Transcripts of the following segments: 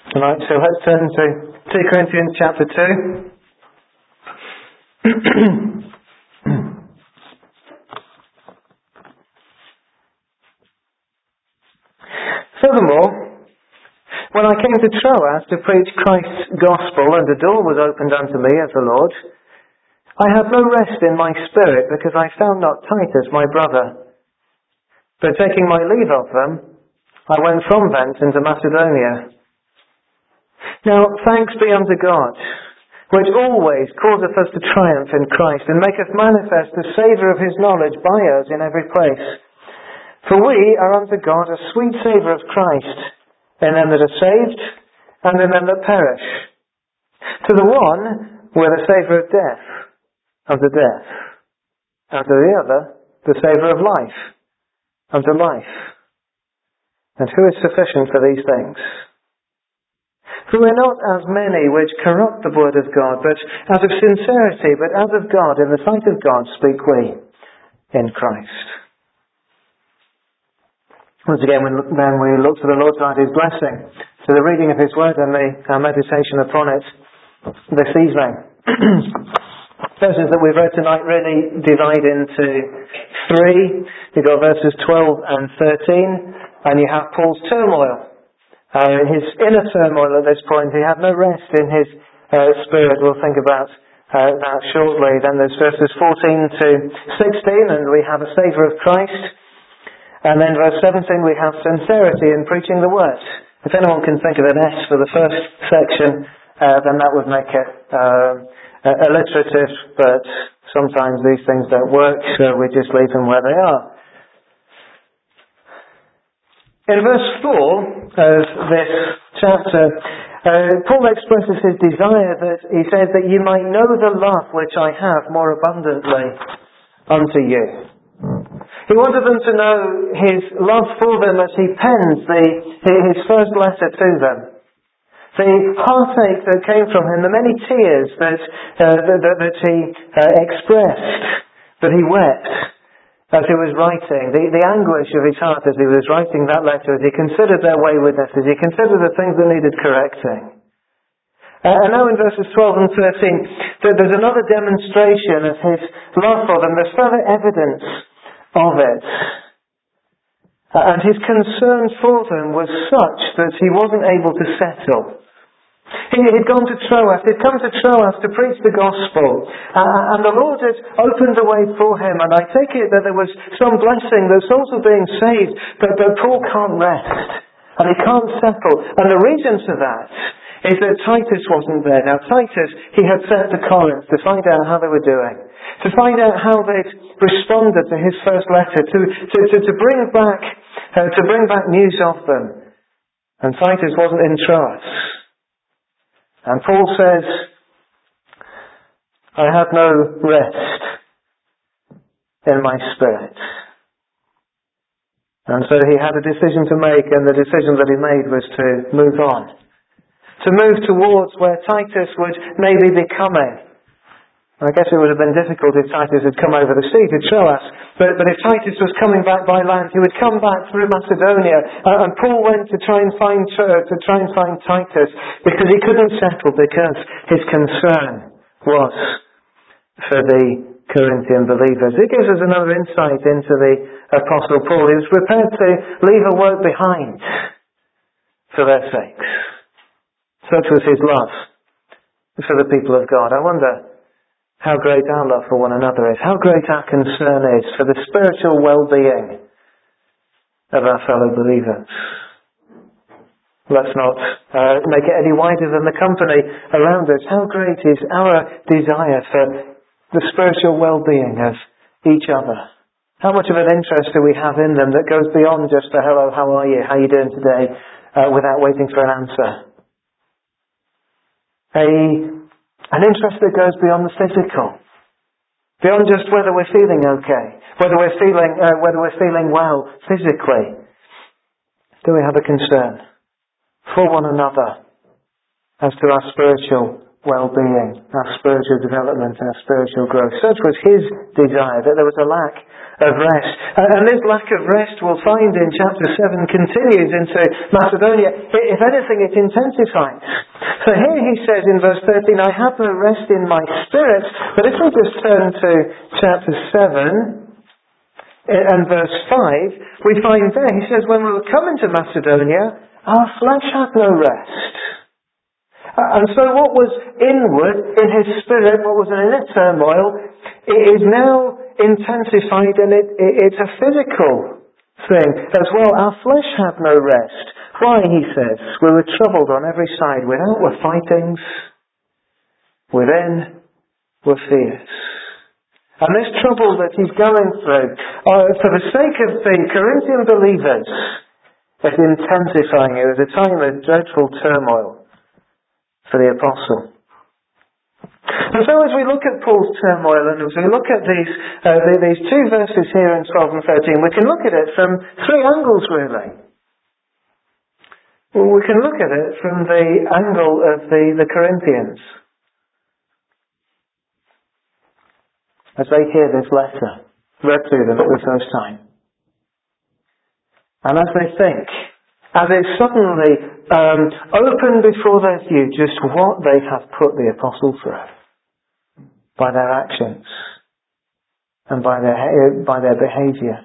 Right, so let's turn to 2 Corinthians chapter 2. Furthermore, when I came to Troas to preach Christ's gospel and a door was opened unto me of the Lord, I had no rest in my spirit because I found not Titus my brother. But taking my leave of them, I went from thence into Macedonia. Now thanks be unto God, which always causeth us to triumph in Christ, and maketh manifest the savour of his knowledge by us in every place. For we are unto God a sweet savour of Christ, in them that are saved, and in them that perish. To the one we're the savour of death, unto death, and to the other the savour of life, unto life. And who is sufficient for these things? For we're not as many which corrupt the word of God, but out of sincerity, but as of God, in the sight of God, speak we in Christ. Once again, then we look to the Lord to add his blessing to the reading of his word and our meditation upon it this evening. Verses that we've read tonight really divide into 3. You've got verses 12 and 13, and you have Paul's turmoil. His inner turmoil at this point. He had no rest in his spirit. We'll think about that shortly. Then there's verses 14 to 16, and we have a savour of Christ. And then verse 17, we have sincerity in preaching the word. If anyone can think of an S for the first section, then that would make it alliterative, but sometimes these things don't work, so we just leave them where they are. In verse 4 of this chapter, Paul expresses his desire that he says that you might know the love which I have more abundantly unto you. He wanted them to know his love for them as he pens his first letter to them. The heartache that came from him, the many tears that he expressed, that he wept as he was writing, the anguish of his heart as he was writing that letter, as he considered their waywardness, as he considered the things that needed correcting. And now in verses 12 and 13, there's another demonstration of his love for them. There's further evidence of it. And his concern for them was such that he wasn't able to settle. He'd gone to Troas. He'd come to Troas to preach the gospel. And the Lord had opened the way for him. And I take it that there was some blessing. The souls were being saved. But Paul can't rest. And he can't settle. And the reason for that is that Titus wasn't there. Now Titus, he had sent to Corinth to find out how they were doing. To find out how they'd responded to his first letter. To bring back news of them. And Titus wasn't in Troas. And Paul says, I have no rest in my spirit. And so he had a decision to make, and the decision that he made was to move on. To move towards where Titus would maybe be coming. I guess it would have been difficult if Titus had come over the sea to Troas. But if Titus was coming back by land, he would come back through Macedonia. And Paul went to try and find Titus because he couldn't settle, because his concern was for the Corinthian believers. It gives us another insight into the Apostle Paul. He was prepared to leave a work behind for their sakes. Such was his love for the people of God. I wonder how great our love for one another is. How great our concern is for the spiritual well-being of our fellow believers. Let's not make it any wider than the company around us. How great is our desire for the spiritual well-being of each other. How much of an interest do we have in them that goes beyond just a hello, how are you, how are you doing today, without waiting for an answer. An interest that goes beyond the physical, beyond just whether we're feeling okay, whether we're feeling well physically. Do we have a concern for one another as to our spiritual well-being, our spiritual development, our spiritual growth. Such was his desire, that there was a lack of rest. And this lack of rest, we'll find in chapter 7, continues into Macedonia. If anything, it intensifies. So here he says in verse 13, I have no rest in my spirit. But if we just turn to chapter 7 and verse 5, we find there, he says, when we were coming to Macedonia, our flesh had no rest. And so what was inward in his spirit, what was in inner turmoil, it is now intensified, and it's a physical thing as well. Our flesh had no rest. Why, he says? We were troubled on every side. Without were fightings, within were fears. And this trouble that he's going through, for the sake of the Corinthian believers, is intensifying. It was a time of dreadful turmoil for the apostle. And so as we look at Paul's turmoil, and as we look at these two verses here in 12 and 13, we can look at it from three angles, really. Well, we can look at it from the angle of the Corinthians. As they hear this letter read to them at the first time. And as they think, as it suddenly opened before their view just what they have put the apostle through by their actions and by their behaviour.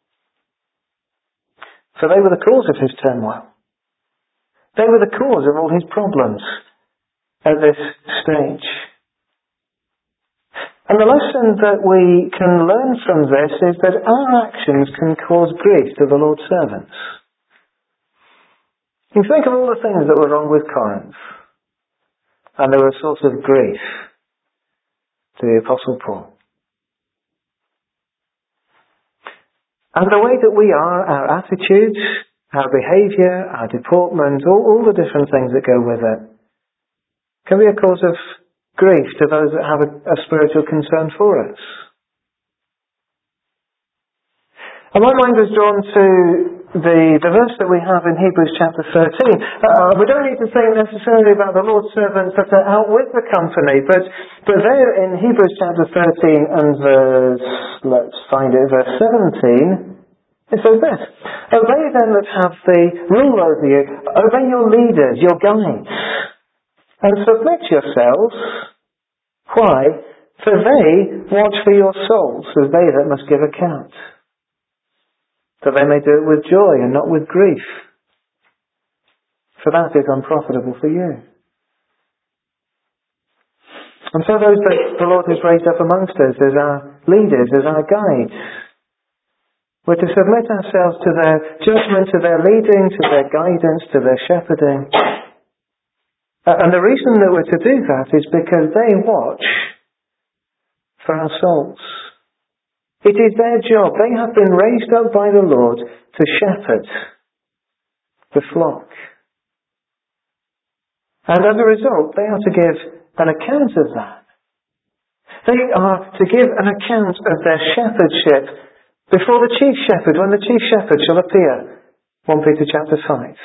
So they were the cause of his turmoil. They were the cause of all his problems at this stage. And the lesson that we can learn from this is that our actions can cause grief to the Lord's servants. You think of all the things that were wrong with Corinth, and they were a source of grief to the Apostle Paul. And the way that we are, our attitudes, our behaviour, our deportment, all the different things that go with it, can be a cause of grief to those that have a spiritual concern for us. And my mind was drawn to the verse that we have in Hebrews chapter 13. We don't need to think necessarily about the Lord's servants that are out with the company, but there in Hebrews chapter 13 and verse 17, it says this: obey them that have the rule over you, obey your leaders, your guides, and submit yourselves. Why? For they watch for your souls as they that must give account, that they may do it with joy and not with grief, for that is unprofitable for you. And so those that the Lord has raised up amongst us as our leaders, as our guides, we're to submit ourselves to their judgment, to their leading, to their guidance, to their shepherding. And the reason that we're to do that is because they watch for our souls. It is their job. They have been raised up by the Lord to shepherd the flock. And as a result, they are to give an account of that. They are to give an account of their shepherdship before the chief shepherd, when the chief shepherd shall appear. 1 Peter chapter 5.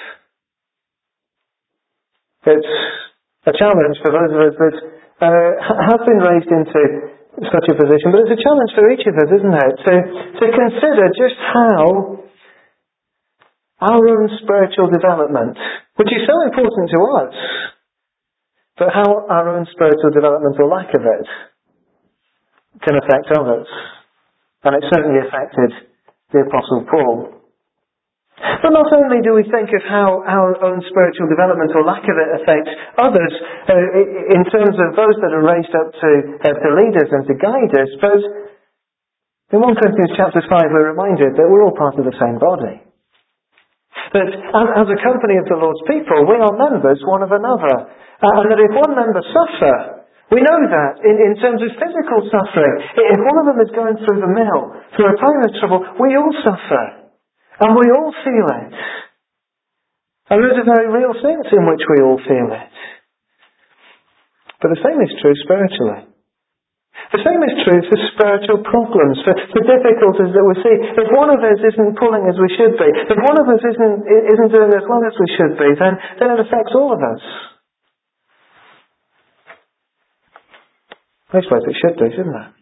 It's a challenge for those of us that have been raised into such a position, but it's a challenge for each of us, isn't it? To consider just how our own spiritual development, which is so important to us, but how our own spiritual development or lack of it can affect others. And it certainly affected the Apostle Paul. But not only do we think of how our own spiritual development or lack of it affects others in terms of those that are raised up to lead us and to guide us, but in 1 Corinthians chapter 5 we're reminded that we're all part of the same body. That as a company of the Lord's people, we are members one of another. And that if one member suffer, we know that in terms of physical suffering, if one of them is going through the mill, through a time of trouble, we all suffer. And we all feel it. And there's a very real sense in which we all feel it. But the same is true spiritually. The same is true for spiritual problems, for difficulties that we see. If one of us isn't pulling as we should be, if one of us isn't doing as well as we should be, then it affects all of us. I suppose it should do, shouldn't it?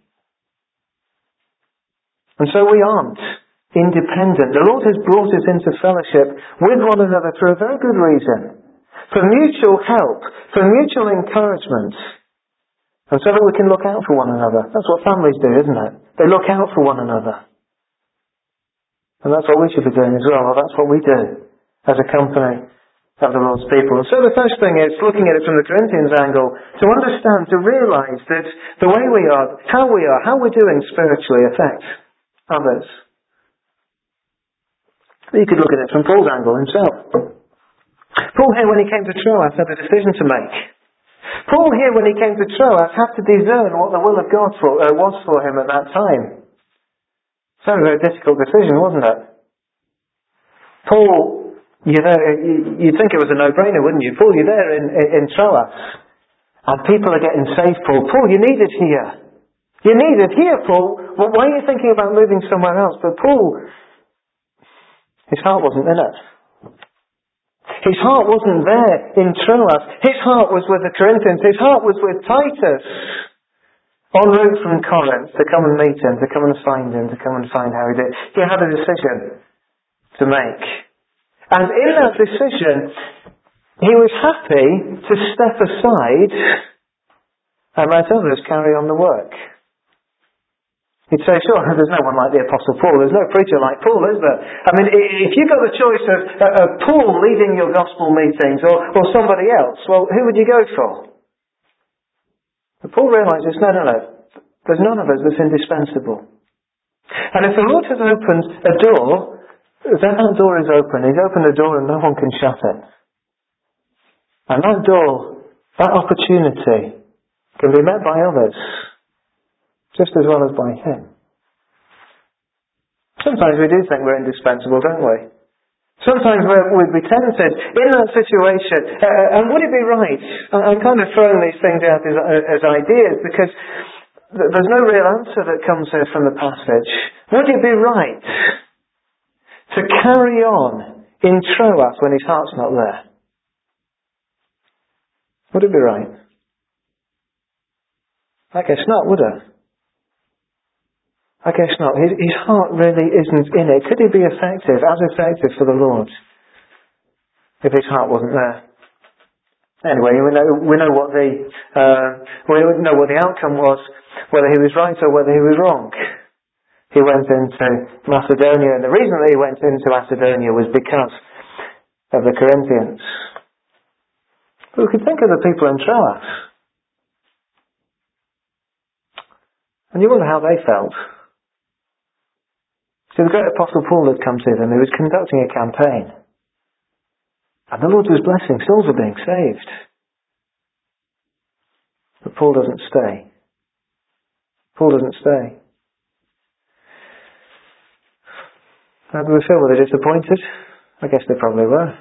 And so we aren't independent. The Lord has brought us into fellowship with one another for a very good reason. For mutual help, for mutual encouragement. And so that we can look out for one another. That's what families do, isn't it? They look out for one another. And that's what we should be doing as well. Well, that's what we do as a company of the Lord's people. And so the first thing is, looking at it from the Corinthians angle, to understand, to realise that the way we are, how we're doing spiritually affects others. You could look at it from Paul's angle himself. Paul here, when he came to Troas, had a decision to make. Paul here, when he came to Troas, had to discern what the will of God was for him at that time. So a very difficult decision, wasn't it? Paul, you'd think it was a no-brainer, wouldn't you? Paul, you're there in Troas, and people are getting saved, Paul. Paul, you need it here. You need it here, Paul. Well, why are you thinking about moving somewhere else? But Paul, his heart wasn't in it. His heart wasn't there in Troas. His heart was with the Corinthians. His heart was with Titus. En route from Corinth to come and meet him, to come and find him, to come and find how he did. He had a decision to make. And in that decision, he was happy to step aside and let others carry on the work. He'd say, sure, there's no one like the Apostle Paul. There's no preacher like Paul, is there? I mean, if you got the choice of Paul leading your gospel meetings or somebody else, well, who would you go for? But Paul realises, no, there's none of us that's indispensable. And if the Lord has opened a door, then that door is open. He's opened the door and no one can shut it. And that door, that opportunity, can be met by others, just as well as by him. Sometimes we do think we're indispensable, don't we? Sometimes we'd be tempted in that situation. And would it be right? I'm kind of throwing these things out as ideas because there's no real answer that comes here from the passage. Would it be right to carry on in Troas when his heart's not there? Would it be right? I guess not, would it? I guess not. His heart really isn't in it. Could he be effective for the Lord, if his heart wasn't there? Anyway, we know what the outcome was, whether he was right or whether he was wrong. He went into Macedonia, and the reason that he went into Macedonia was because of the Corinthians. But we could think of the people in Troas, and you wonder how they felt. So the great Apostle Paul had come to them. He was conducting a campaign. And the Lord was blessing. Souls were being saved. But Paul doesn't stay. Paul doesn't stay. How do we feel? Were they disappointed? I guess they probably were.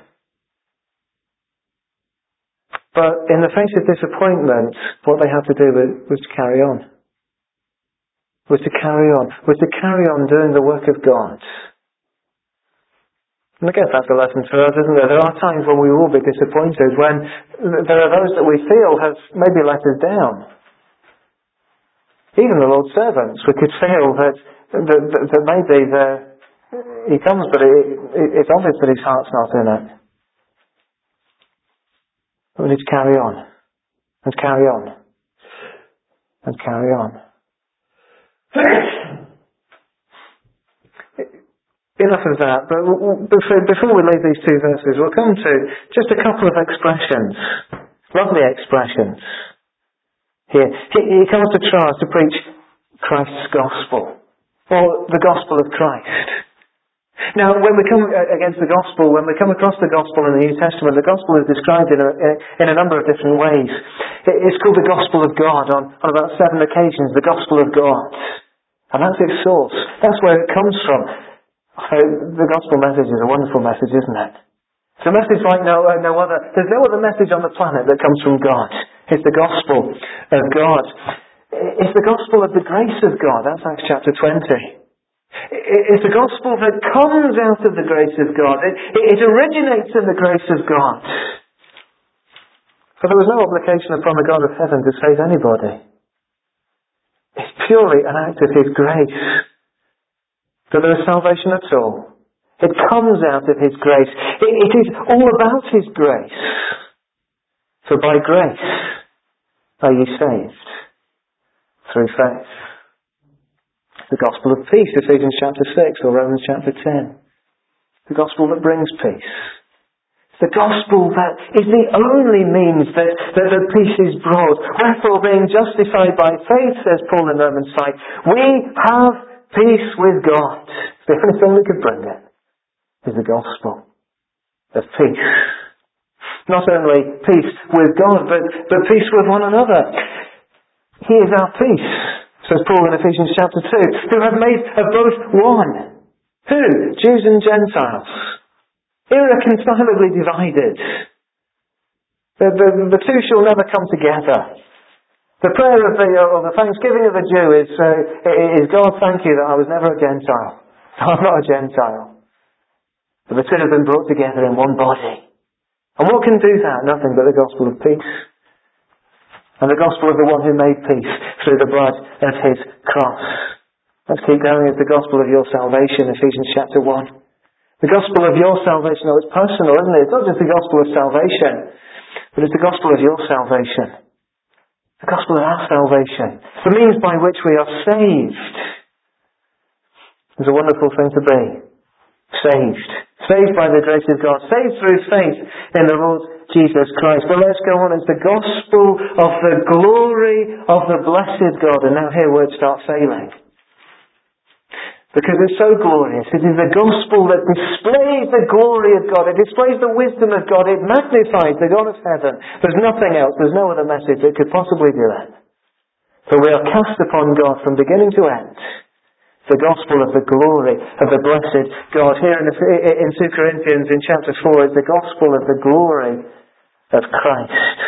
But in the face of disappointment, what they had to do was to carry on. Was to carry on doing the work of God. And I guess that's a lesson for us, isn't there? There are times when we will be disappointed, when there are those that we feel have maybe let us down. Even the Lord's servants, we could feel that maybe he comes, but it's obvious that his heart's not in it. But we need to carry on, and carry on, and carry on. Enough of that, but before we leave these two verses, we'll come to just a couple of expressions, lovely expressions. Here, he comes to Troas to preach Christ's gospel, or the gospel of Christ. Now, when we come against the gospel, when we come across the gospel in the New Testament, the gospel is described in a number of different ways. It's called the gospel of God on about 7 occasions, the gospel of God. And that's its source. That's where it comes from. The gospel message is a wonderful message, isn't it? It's a message like no other. There's no other message on the planet that comes from God. It's the gospel of God. It's the gospel of the grace of God. That's Acts chapter 20. It's the gospel that comes out of the grace of God. It originates in the grace of God. For there was no obligation upon the God of heaven to save anybody. purely an act of His grace. That there is salvation at all. It comes out of His grace. It is all about His grace. For by grace are you saved through faith. The gospel of peace, Ephesians chapter 6 or Romans chapter 10. The gospel that brings peace. The gospel that is the only means that the peace is brought. Wherefore, being justified by faith, says Paul in Romans 5, we have peace with God. The only thing that could bring it is the gospel of peace. Not only peace with God, but peace with one another. He is our peace, says Paul in Ephesians chapter 2, who have made of both one. Who? Jews and Gentiles. Irreconcilably divided. The two shall never come together. The prayer of the thanksgiving of a Jew is, God, thank you that I was never a Gentile. I'm not a Gentile. But the two have been brought together in one body. And what can do that? Nothing but the gospel of peace. And the gospel of the one who made peace through the blood of His cross. Let's keep going. It's the gospel of your salvation, Ephesians chapter 1. The gospel of your salvation, oh, it's personal, isn't it? It's not just the gospel of salvation, but it's the gospel of your salvation. The gospel of our salvation. The means by which we are saved. It's a wonderful thing to be. Saved. Saved by the grace of God. Saved through faith in the Lord Jesus Christ. But let's go on. It's the gospel of the glory of the blessed God. And now here words start failing. Because it's so glorious. It is the gospel that displays the glory of God. It displays the wisdom of God. It magnifies the God of heaven. There's nothing else. There's no other message that could possibly do it. For we are cast upon God from beginning to end. The gospel of the glory of the blessed God. Here in 2 Corinthians in chapter 4 is the gospel of the glory of Christ.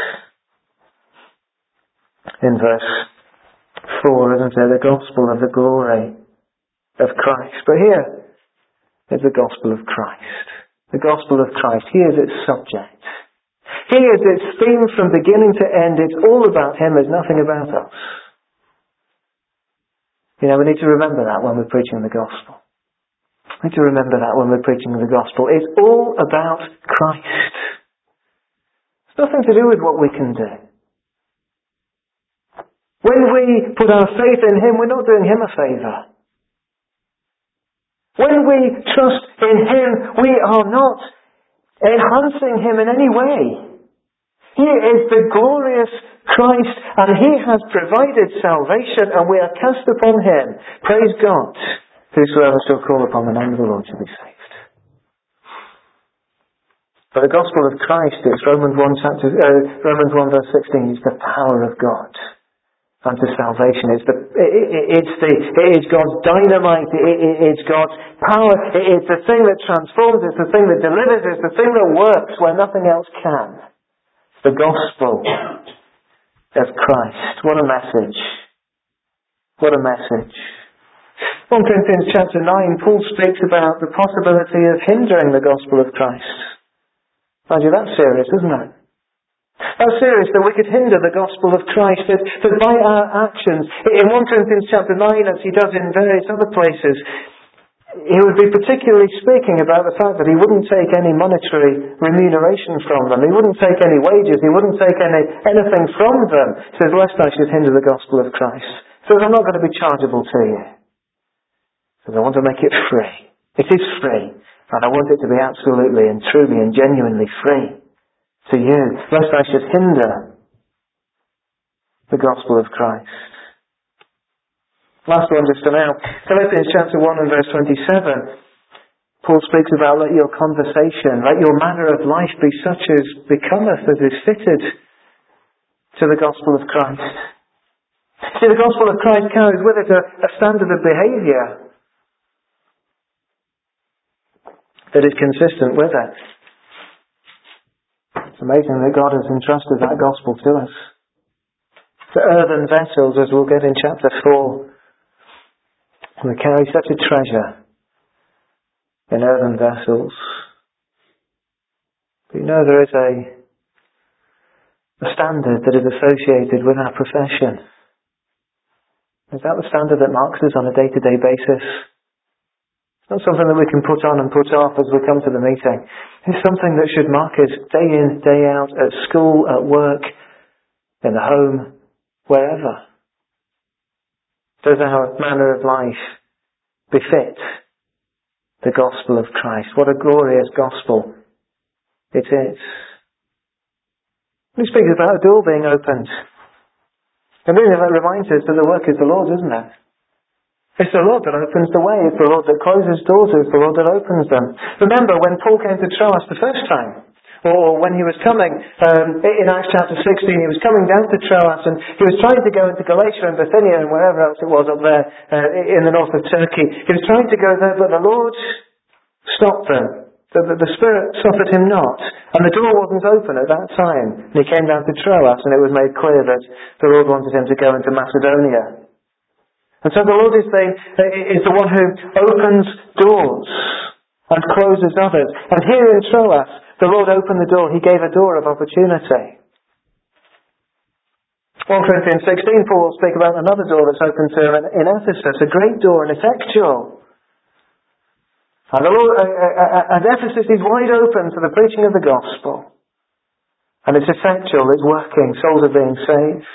In verse 4, isn't there? The gospel of the glory of Christ. But here is the gospel of Christ. The gospel of Christ. He is its subject. He is its theme from beginning to end. It's all about Him. There's nothing about us. You know, we need to remember that when we're preaching the gospel. We need to remember that when we're preaching the gospel. It's all about Christ. It's nothing to do with what we can do. When we put our faith in Him, we're not doing Him a favour. When we trust in Him, we are not enhancing Him in any way. He is the glorious Christ, and He has provided salvation, and we are cast upon Him. Praise God. Whosoever shall call upon the name of the Lord shall be saved. But the gospel of Christ, it's Romans 1 verse 16, is the power of God unto salvation. It's God's dynamite. It's God's power. It's the thing that transforms. It's the thing that delivers. It's the thing that works where nothing else can. The gospel of Christ. What a message. What a message. 1 Corinthians chapter 9, Paul speaks about the possibility of hindering the gospel of Christ. Mind you, that's serious, isn't it? That's serious, that we could hinder the gospel of Christ, that by our actions, in 1 Corinthians chapter 9, as he does in various other places, he would be particularly speaking about the fact that he wouldn't take any monetary remuneration from them. He wouldn't take any wages. He wouldn't take anything from them. He says, lest I should hinder the gospel of Christ. He says, I'm not going to be chargeable to you. He says, I want to make it free. It is free. And I want it to be absolutely and truly and genuinely free to you, lest I should hinder the gospel of Christ. Last one just for now. Philippians chapter 1 and verse 27. Paul speaks about let your conversation, let your manner of life be such as becometh, as is fitted to the gospel of Christ. See, the gospel of Christ carries with it a standard of behaviour that is consistent with it. It's amazing that God has entrusted that gospel to us. The earthen vessels, as we'll get in chapter 4, we carry such a treasure in earthen vessels. But you know, there is a standard that is associated with our profession. Is that the standard that marks us on a day-to-day basis? It's not something that we can put on and put off as we come to the meeting. It's something that should mark us day in, day out, at school, at work, in the home, wherever. Does our manner of life befit the gospel of Christ? What a glorious gospel it is. He speaks about a door being opened. And really that reminds us that the work is the Lord, isn't it? It's the Lord that opens the way. It's the Lord that closes doors. It's the Lord that opens them. Remember when Paul came to Troas the first time, or when he was coming, in Acts chapter 16, he was coming down to Troas and he was trying to go into Galatia and Bithynia and wherever else it was up there in the north of Turkey. He was trying to go there, but the Lord stopped them. The Spirit suffered him not. And the door wasn't open at that time. And he came down to Troas and it was made clear that the Lord wanted him to go into Macedonia. And so the Lord is the one who opens doors and closes others. And here in Troas, the Lord opened the door. He gave a door of opportunity. 1 Corinthians 16, Paul will speak about another door that's opened to him in Ephesus, a great door and effectual. And the Lord, and Ephesus is wide open to the preaching of the gospel. And it's effectual, it's working, souls are being saved.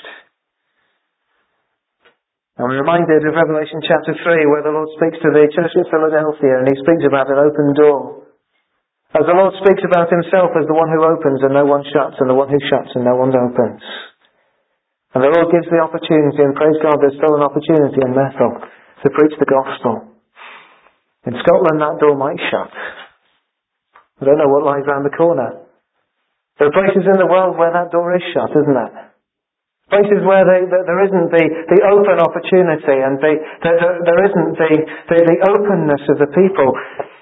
And we're reminded of Revelation chapter 3 where the Lord speaks to the church at Philadelphia and he speaks about an open door. As the Lord speaks about himself as the one who opens and no one shuts and the one who shuts and no one opens. And the Lord gives the opportunity, and praise God there's still an opportunity in Bethel to preach the gospel. In Scotland that door might shut. I don't know what lies around the corner. There are places in the world where that door is shut, isn't it? Places where there isn't the open opportunity and there isn't the openness of the people.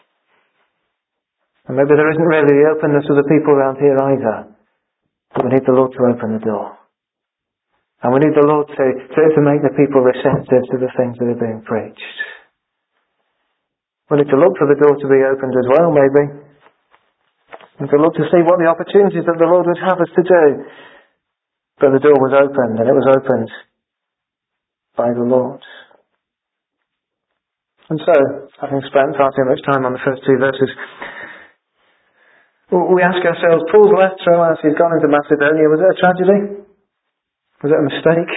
And maybe there isn't really the openness of the people around here either. But we need the Lord to open the door. And we need the Lord to make the people receptive to the things that are being preached. We need to look for the door to be opened as well, maybe. And to look to see what the opportunities that the Lord would have us to do. But the door was opened, and it was opened by the Lord. And so, having spent far too much time on the first two verses, we ask ourselves, Paul's left Troas, he's gone into Macedonia. Was it a tragedy? Was it a mistake?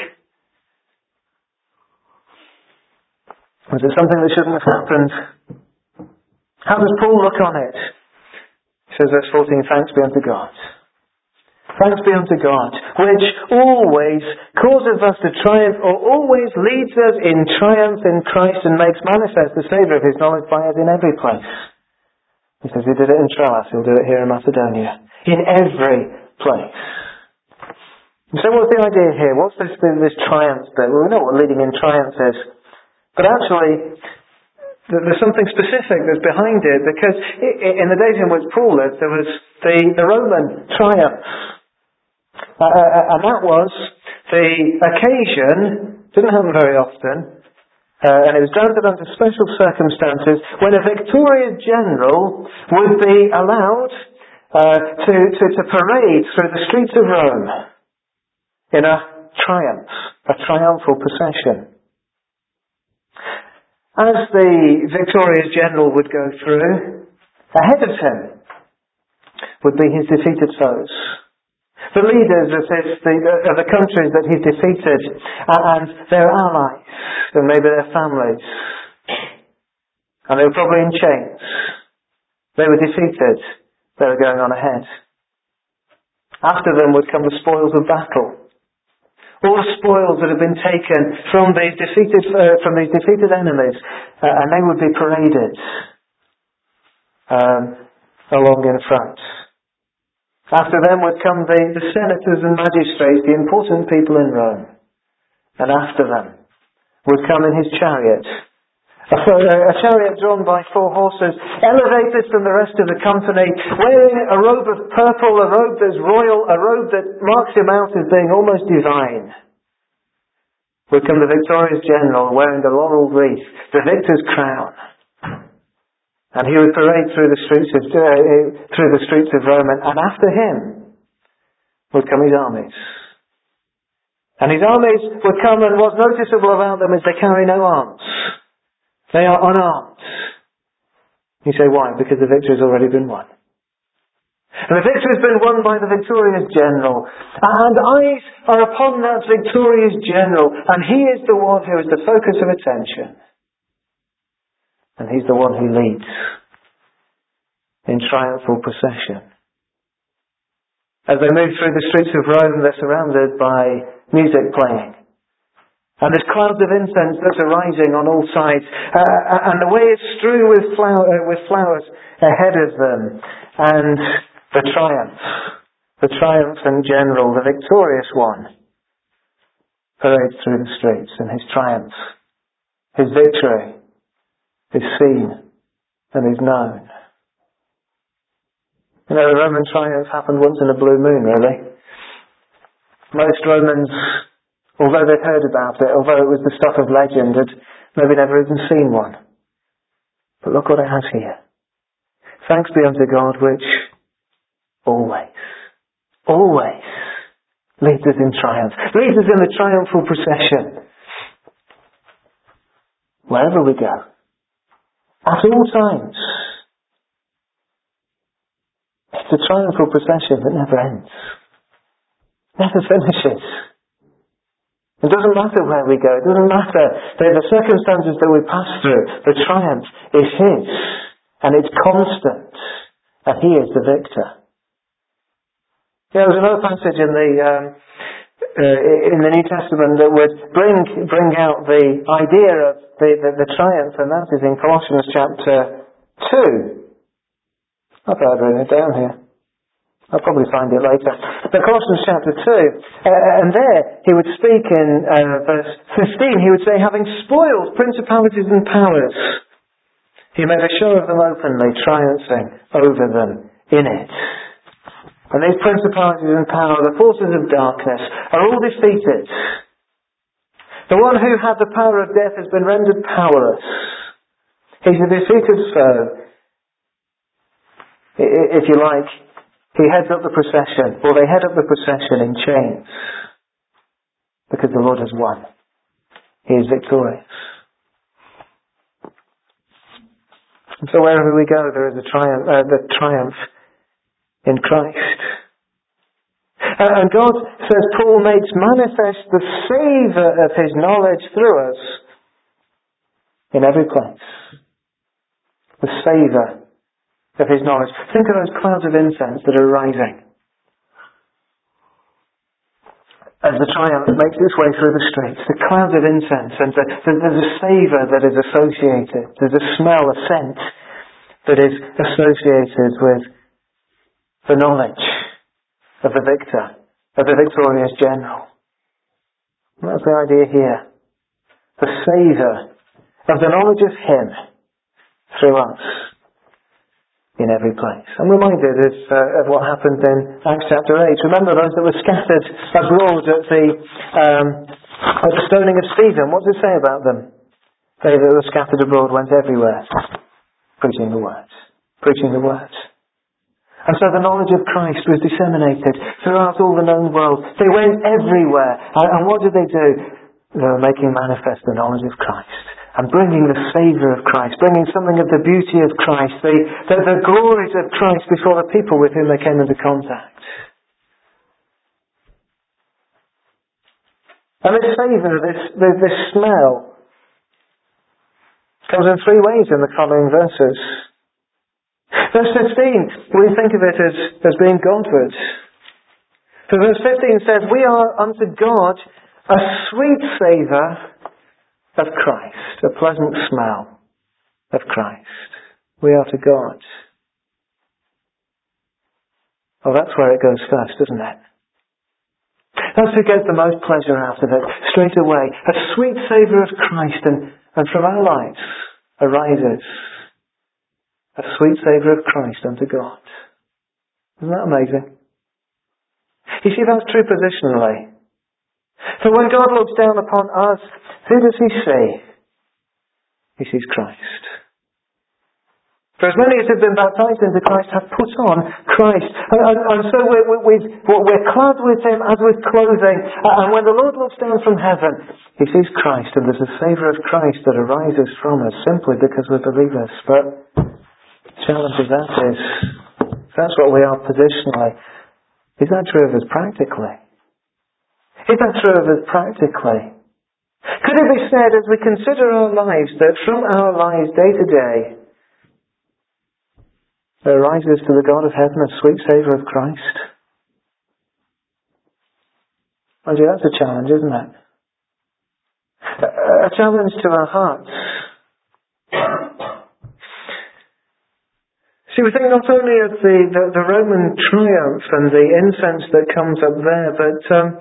Was it something that shouldn't have happened? How does Paul look on it? He says, verse 14, thanks be unto God. Thanks be unto God, which always causes us to triumph, or always leads us in triumph in Christ and makes manifest the savour of his knowledge by us in every place. He says he did it in Troas, he'll do it here in Macedonia. In every place. And so what's the idea here? What's this triumph bit? Well, we know what leading in triumph is. But actually, there's something specific that's behind it, because in the days in which Paul lived, there was the Roman triumph. And that was the occasion, didn't happen very often, and it was granted under special circumstances, when a victorious general would be allowed to parade through the streets of Rome in a triumph, a triumphal procession. As the victorious general would go through, ahead of him would be his defeated foes. The leaders of the countries that he's defeated, and their allies, and maybe their families. And they were probably in chains. They were defeated. They were going on ahead. After them would come the spoils of battle. All the spoils that have been taken from these defeated enemies, and they would be paraded along in front. After them would come the senators and magistrates, the important people in Rome. And after them would come in his chariot, a chariot drawn by 4 horses, elevated from the rest of the company, wearing a robe of purple, a robe that's royal, a robe that marks him out as being almost divine. Would come the victorious general wearing the laurel wreath, the victor's crown. And he would parade through the streets of Rome, and after him would come his armies. And his armies would come, and what's noticeable about them is they carry no arms. They are unarmed. You say, why? Because the victory has already been won. And the victory has been won by the victorious general. And eyes are upon that victorious general. And he is the one who is the focus of attention. And he's the one who leads in triumphal procession. As they move through the streets of Rome, they're surrounded by music playing. And there's clouds of incense that's arising on all sides. And the way is strewn with flowers ahead of them. And the triumphant general, the victorious one, parades through the streets. And his triumph, his victory, is seen and is known. You know, the Roman triumph happened once in a blue moon, really. Most Romans, although they'd heard about it, although it was the stuff of legend, had maybe never even seen one. But look what it has here. Thanks be unto God, which always leads us in triumph, leads us in the triumphal procession. Wherever we go, at all times. It's a triumphal procession that never ends. Never finishes. It doesn't matter where we go. It doesn't matter the circumstances that we pass through. The triumph is His. And it's constant. And He is the victor. There was another passage in the New Testament that would bring out the idea of the triumph, and that is in Colossians chapter 2. I've written it down here. I'll probably find it later. But Colossians chapter 2, and there he would speak in verse 15, he would say, having spoiled principalities and powers, He made a show of them openly, triumphing over them in it. And these principalities and power, the forces of darkness, are all defeated. The one who had the power of death has been rendered powerless. He's a defeated foe. If you like, he heads up the procession, or they head up the procession in chains. Because the Lord has won. He is victorious. And so wherever we go, there is a triumph in Christ. And God, says Paul, makes manifest the savour of His knowledge through us in every place. The savour of His knowledge. Think of those clouds of incense that are rising as the triumph makes its way through the streets. The clouds of incense, and there's a savour that is associated. There's a smell, a scent that is associated with the knowledge of the victor, of the victorious general. And that's the idea here. The savour of the knowledge of Him through us in every place. I'm reminded of what happened in Acts chapter 8. Remember those that were scattered abroad at the stoning of Stephen. What does it say about them? They that were scattered abroad went everywhere, preaching the word. Preaching the word. And so the knowledge of Christ was disseminated throughout all the known world. They went everywhere. And what did they do? They were making manifest the knowledge of Christ. And bringing the savour of Christ, bringing something of the beauty of Christ, the glories of Christ before the people with whom they came into contact. And this savour, this smell, comes in three ways in the following verses. Verse 15, we think of it as being Godward. So verse 15 says, we are unto God a sweet savour of Christ, a pleasant smell of Christ. We are to God. Well, that's where it goes first, isn't it? That's who gets the most pleasure out of it, straight away. A sweet savour of Christ, and from our lives arises a sweet savour of Christ unto God. Isn't that amazing? You see, that's true positionally. So when God looks down upon us, who does He see? He sees Christ. For as many as have been baptized into Christ have put on Christ. And so we're clad with Him as with clothing. And when the Lord looks down from heaven, He sees Christ, and there's a savour of Christ that arises from us simply because we're believers. But the challenge of that is, if that's what we are positionally, is that true of us practically? Is that true of us practically? Could it be said as we consider our lives that from our lives day to day, there arises to the God of heaven a sweet savour of Christ? Mind you, that's a challenge, isn't it? A challenge to our hearts. See, we think not only of the Roman triumph and the incense that comes up there, but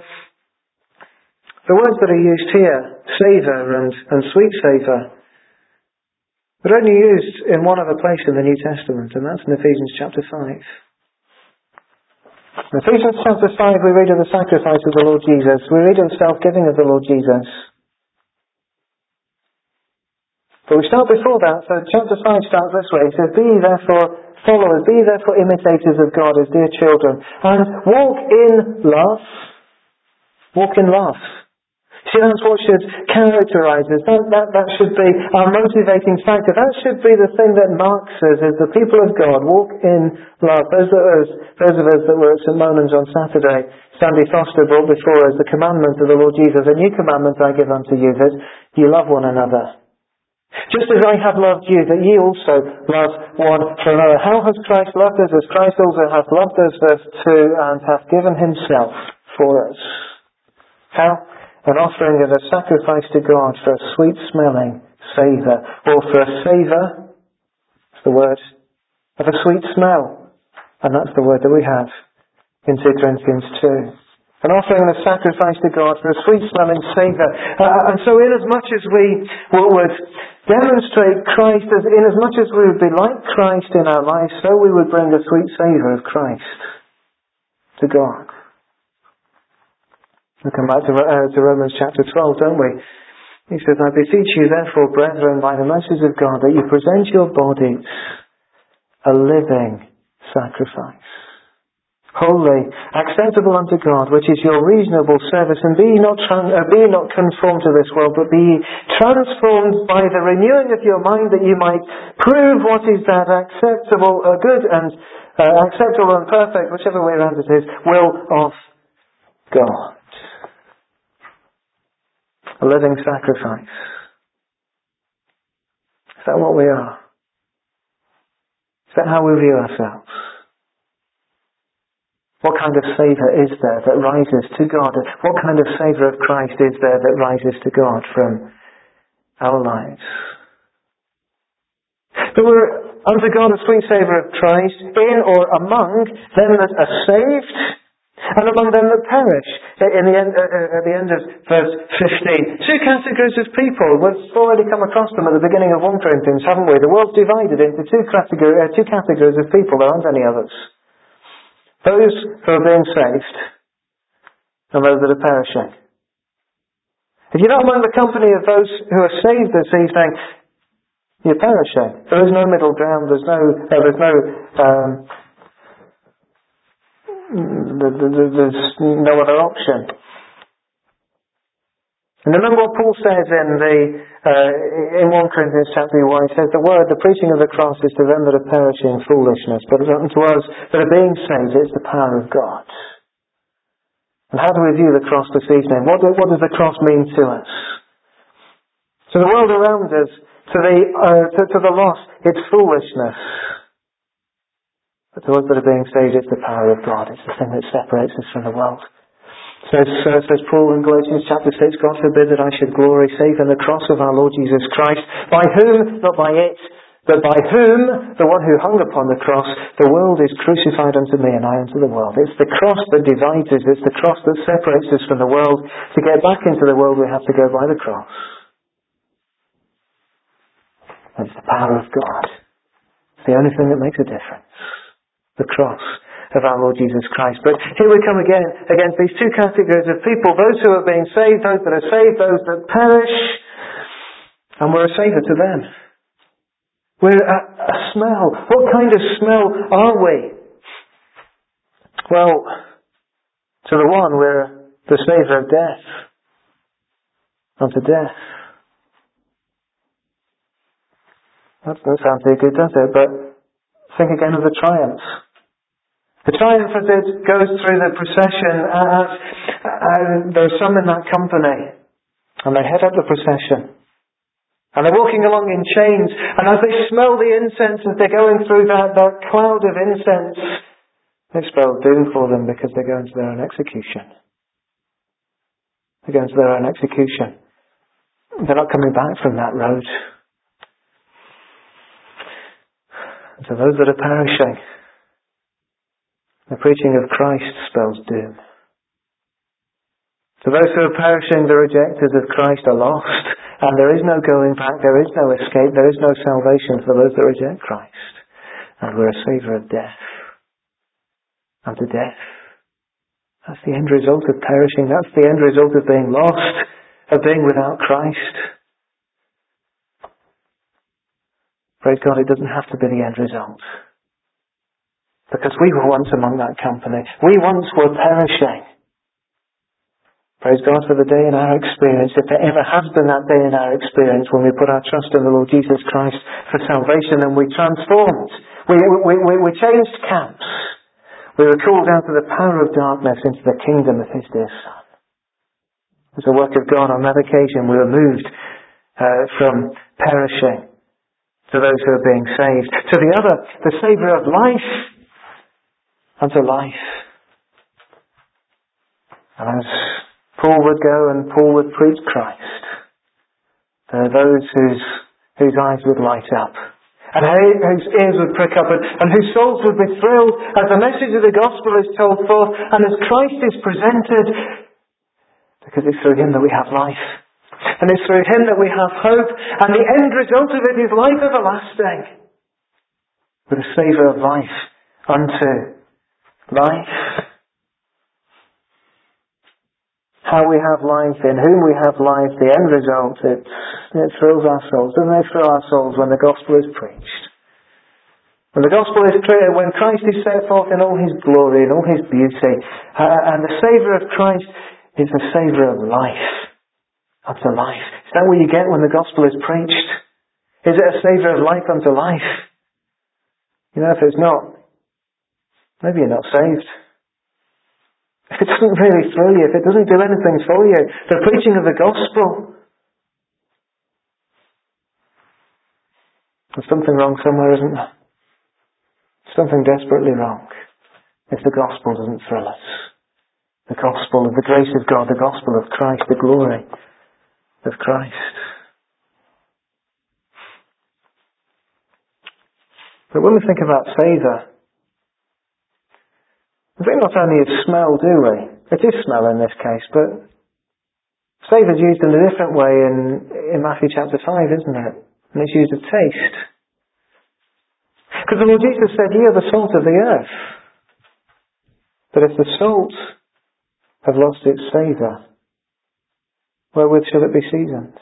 the words that are used here, savour and sweet savour, they're only used in one other place in the New Testament, and that's in Ephesians chapter 5. In Ephesians chapter 5 we read of the sacrifice of the Lord Jesus. We read of the self-giving of the Lord Jesus. But we start before that, so chapter 5 starts this way. It says, "Be ye therefore followers, be ye therefore imitators of God as dear children, and walk in love." Walk in love. See, that's what should characterise us. That should be our motivating factor. That should be the thing that marks us as the people of God. Walk in love. Those of us that were at St. Monan's on Saturday, Sandy Foster brought before us the commandment of the Lord Jesus. "A new commandment I give unto you, that you love one another. Just as I have loved you, that ye also love one another." How has Christ loved us? As Christ also hath loved us, verse 2, and hath given Himself for us. How? An offering of a sacrifice to God for a sweet-smelling savour. Or for a savour, that's the word, of a sweet smell. And that's the word that we have in 2 Corinthians 2. An offering and a sacrifice to God for a sweet-smelling savour. And so inasmuch as we would demonstrate Christ, inasmuch as we would be like Christ in our lives, so we would bring a sweet savour of Christ to God. We come back to Romans chapter 12, don't we? He says, "I beseech you therefore, brethren, by the mercies of God, that you present your bodies a living sacrifice, holy, acceptable unto God, which is your reasonable service. And be ye not conformed to this world, but be ye transformed by the renewing of your mind, that you might prove what is that acceptable, good and acceptable and perfect, whichever way around it is, will of God." A living sacrifice. Is that what we are? Is that how we view ourselves? What kind of savour is there that rises to God? What kind of savour of Christ is there that rises to God from our lives? That we're unto God a sweet savour of Christ in or among them that are saved, and among them that perish. At the end of verse 15. Two categories of people. We've already come across them at the beginning of 1 Corinthians, haven't we? The world's divided into two categories of people. There aren't any others. Those who are being saved, and those that are perishing. If you're not among the company of those who are saved this evening, you're perishing. There is no middle ground. There's no other option. And remember what Paul says in 1 Corinthians chapter 1. He says, the preaching of the cross is to them that are perishing foolishness, but unto us that are being saved, it's the power of God. And how do we view the cross this evening? What does the cross mean to us? To the world around us, to the lost, it's foolishness. But to us that are being saved, it's the power of God. It's the thing that separates us from the world. Says Paul in Galatians chapter 6, God forbid that I should glory save in the cross of our Lord Jesus Christ, by whom, not by it, but by whom, the one who hung upon the cross, the world is crucified unto me and I unto the world. It's the cross that divides us. It's the cross that separates us from the world. To get back into the world, we have to go by the cross. It's the power of God. It's the only thing that makes a difference. The cross of our Lord Jesus Christ. But here we come again against these two categories of people, those who are being saved, those that are saved, those that perish, and we're a savour to them. We're a smell. What kind of smell are we? Well, to the one, we're the savour of death. Unto death. That doesn't sound too good, does it? But think again of the triumph. The triumph as it goes through the procession, there are some in that company, and they head up the procession. And they're walking along in chains, and as they smell the incense, as they're going through that cloud of incense, it spells doom for them because they're going to their own execution. They're going to their own execution. They're not coming back from that road. And to those that are perishing, the preaching of Christ spells doom. To those who are perishing, the rejectors of Christ are lost, and there is no going back, there is no escape, there is no salvation for those that reject Christ. And we're a savour of death. Unto death. That's the end result of perishing. That's the end result of being lost, of being without Christ. Praise God, it doesn't have to be the end result. Because we were once among that company. We once were perishing. Praise God for the day in our experience, if there ever has been that day in our experience when we put our trust in the Lord Jesus Christ for salvation and we transformed. We changed camps. We were called out of the power of darkness into the kingdom of His dear Son. As a work of God, on that occasion we were moved from perishing to those who are being saved. To the other, the savour of life unto life. And as Paul would go and Paul would preach Christ, there are those whose eyes would light up. And whose ears would prick up and whose souls would be thrilled as the message of the gospel is told forth and as Christ is presented, because it's through Him that we have life. And it's through Him that we have hope, and the end result of it is life everlasting. With a savour of life unto life. How we have life, in whom we have life, the end result, it thrills our souls. Doesn't it thrill our souls when the gospel is preached? When the gospel is clear, when Christ is set forth in all His glory and all His beauty, and the savour of Christ is the savour of life unto life. Is that what you get when the gospel is preached? Is it a savour of life unto life? You know, if it's not, maybe you're not saved. If it doesn't really thrill you, if it doesn't do anything for you, the preaching of the gospel, there's something wrong somewhere, isn't there? Something desperately wrong if the gospel doesn't thrill us. The gospel of the grace of God, the gospel of Christ, the glory of Christ. But when we think about savour, we think not only of smell, do we? It is smell in this case, but savour is used in a different way in Matthew chapter 5, isn't it? And it's used of taste. Because the Lord Jesus said, "Ye are the salt of the earth." But if the salt have lost its savour, wherewith shall it be seasoned?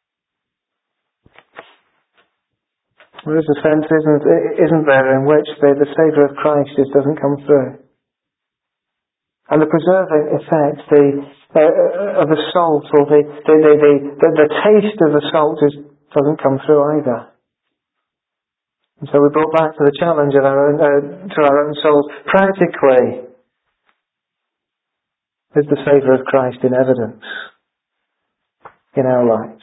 There is a sense, isn't there, in which the savour of Christ just doesn't come through. And the preserving effect of the salt, or the taste of the salt, just doesn't come through either. And so we're brought back to the challenge of to our own souls. Practically, is the savour of Christ in evidence in our lives?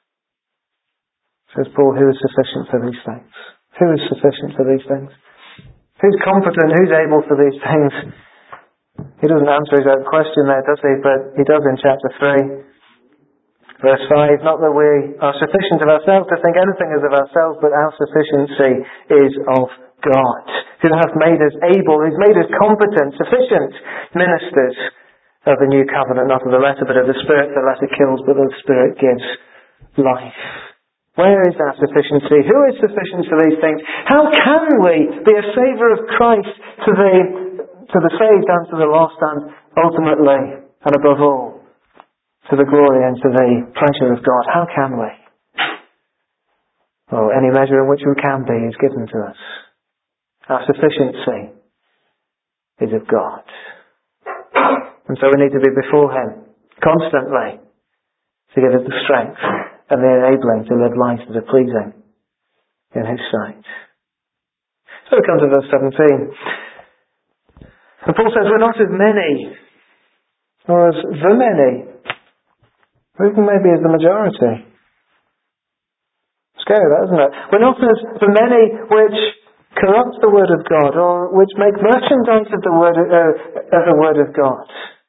Says Paul, who is sufficient for these things? Who is sufficient for these things? Who's competent? Who's able for these things? He doesn't answer his own question there, does he? But he does in chapter 3. Verse 5, not that we are sufficient of ourselves to think anything is of ourselves, but our sufficiency is of God, who hath made us able, who's made us competent, sufficient ministers of the new covenant, not of the letter, but of the Spirit. The letter kills, but the Spirit gives life. Where is our sufficiency? Who is sufficient for these things? How can we be a savour of Christ to the saved and to the lost, and ultimately, and above all, to the glory and to the pleasure of God? How can we? or any measure in which we can be is given to us. Our sufficiency is of God. And so we need to be before Him constantly to give us the strength and the enabling to live lives that are pleasing in His sight. So we come to verse 17. And Paul says, we're not as many, or as the many, or even maybe as the majority. Scary that, isn't it? We're not as the many which corrupt the word of God, or which make merchandise of the word of God.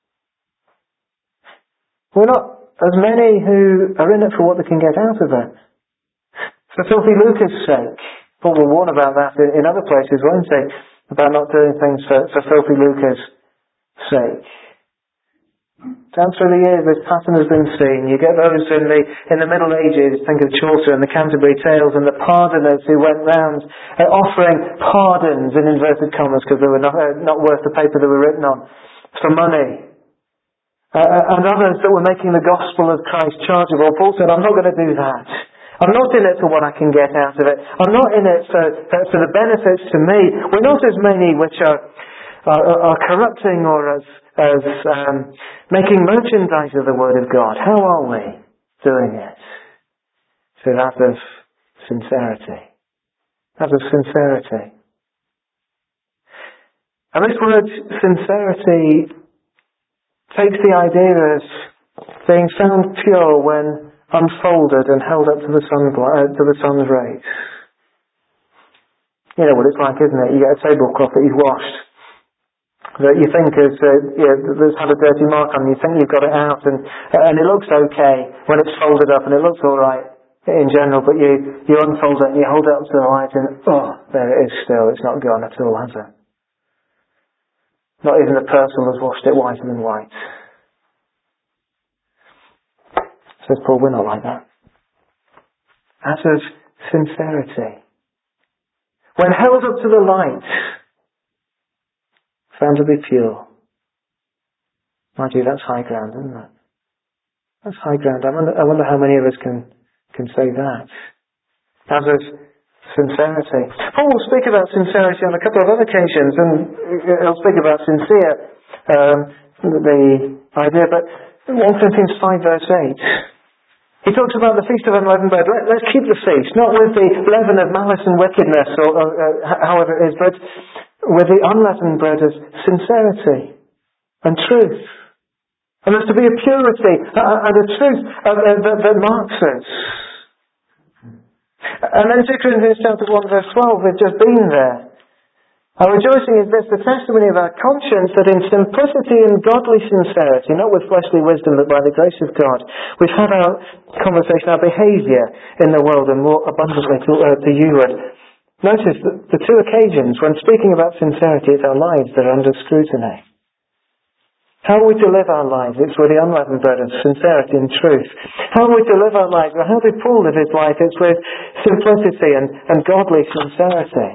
We're not as many who are in it for what they can get out of it. For filthy lucre's sake. Paul will warn about that in other places, won't he? About not doing things for filthy lucre's sake. Down through the years, this pattern has been seen. You get those in the Middle Ages, think of Chaucer and the Canterbury Tales, and the pardoners who went round offering pardons, in inverted commas, because they were not worth the paper they were written on, for money. And others that were making the gospel of Christ chargeable. Paul said, I'm not going to do that. I'm not in it for what I can get out of it. I'm not in it for the benefits to me. We're not as many which are corrupting or as making merchandise of the Word of God. How are we doing it? So out of sincerity. Out of sincerity. And this word sincerity takes the idea of being found pure when unfolded and held up to the sun's rays. You know what it's like, isn't it? You get a tablecloth that you've washed, that you think has had a dirty mark on. You think you've got it out, and it looks okay when it's folded up, and it looks all right in general. But you unfold it and you hold it up to the light, and there it is still. It's not gone at all, has it? Not even the pencil has washed it whiter than white. Says Paul, we're not like that. Out of sincerity. When held up to the light, found to be pure. Mind you, that's high ground, isn't it? That's high ground. I wonder how many of us can say that. Out of sincerity. Paul will speak about sincerity on a couple of other occasions, and he'll speak about sincere, the idea, but 1 Corinthians 5 verse 8. He talks about the Feast of Unleavened Bread. Let's keep the feast, not with the leaven of malice and wickedness, or however it is, but with the unleavened bread of sincerity and truth. And there's to be a purity and a truth that marks us. And then 2 Corinthians chapter 1 verse 12, we've just been there. Our rejoicing is this, the testimony of our conscience, that in simplicity and godly sincerity, not with fleshly wisdom, but by the grace of God, we've had our conversation, our behaviour in the world, and more abundantly to you. Notice that the two occasions when speaking about sincerity, it's our lives that are under scrutiny. How are we to live our lives? It's with the unleavened bread of sincerity and truth. How are we to live our lives? Well, how did Paul live his life? It's with simplicity and godly sincerity.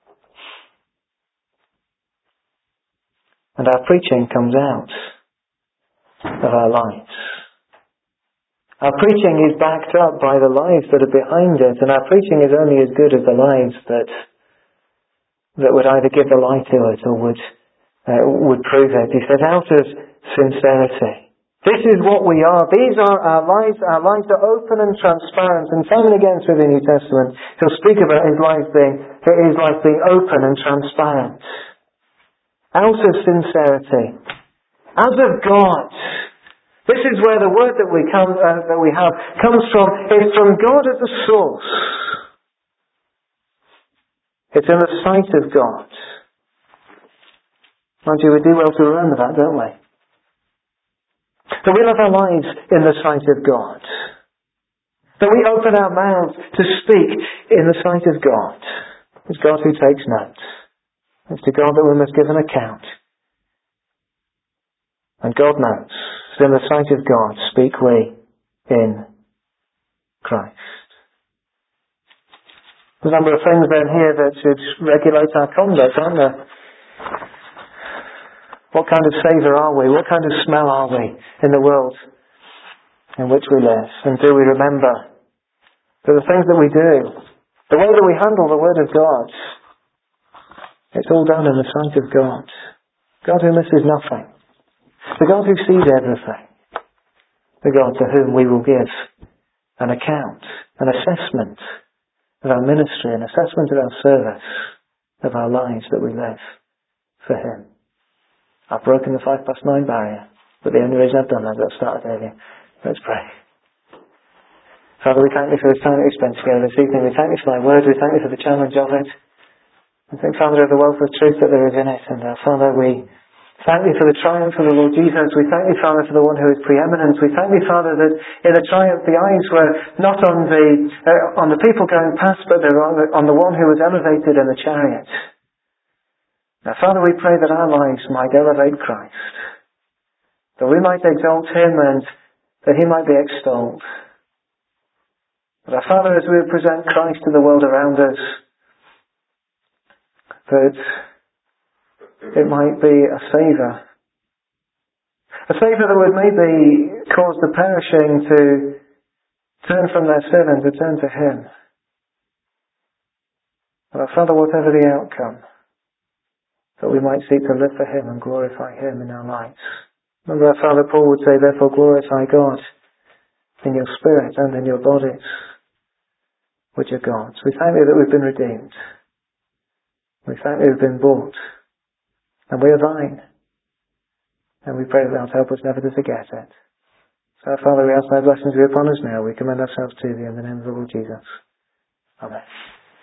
And our preaching comes out of our lives. Our preaching is backed up by the lives that are behind it, and our preaching is only as good as the lives that would either give the lie to it or would prove it. He says, out of sincerity. This is what we are. These are our lives. Our lives are open and transparent. And time and again through the New Testament, he'll speak about his life being open and transparent. Out of sincerity. As of God. This is where the word that we have comes from. It's from God at the source. It's in the sight of God. Mind you, we do well to remember that, don't we? That we live our lives in the sight of God. That we open our mouths to speak in the sight of God. It's God who takes note. It's to God that we must give an account. And God knows. So in the sight of God, speak we in Christ. There's a number of things then here that should regulate our conduct, aren't there? What kind of savour are we? What kind of smell are we in the world in which we live? And do we remember that the things that we do The way that we handle the Word of God, it's all done in the sight of God. God who misses nothing. The God who sees everything. The God to whom we will give an account, an assessment of our ministry, an assessment of our service, of our lives that we live for Him. I've broken the 9:05 barrier, but the only reason I've done that is I've started earlier. Let's pray. Father, we thank you for this time that we spent together this evening. We thank you for thy word. We thank you for the challenge of it. We thank, Father, of the wealth of truth that there is in it. And Father, we thank you for the triumph of the Lord Jesus. We thank you, Father, for the one who is preeminent. We thank you, Father, that in the triumph the eyes were not on the people going past, but they were on the one who was elevated in the chariot. Now, Father, we pray that our lives might elevate Christ, that we might exalt Him and that He might be extolled. But our Father, as we present Christ to the world around us, that it might be a savour that would maybe cause the perishing to turn from their sin and to turn to Him. But our Father, whatever the outcome, that we might seek to live for Him and glorify Him in our lives. Remember our Father Paul would say, therefore glorify God in your spirit and in your bodies, which are God's. We thank you that we've been redeemed. We thank you we've been bought. And we are thine. And we pray that thou help us never to forget it. So, Father, we ask thy blessings be upon us now. We commend ourselves to thee in the name of the Lord Jesus. Amen.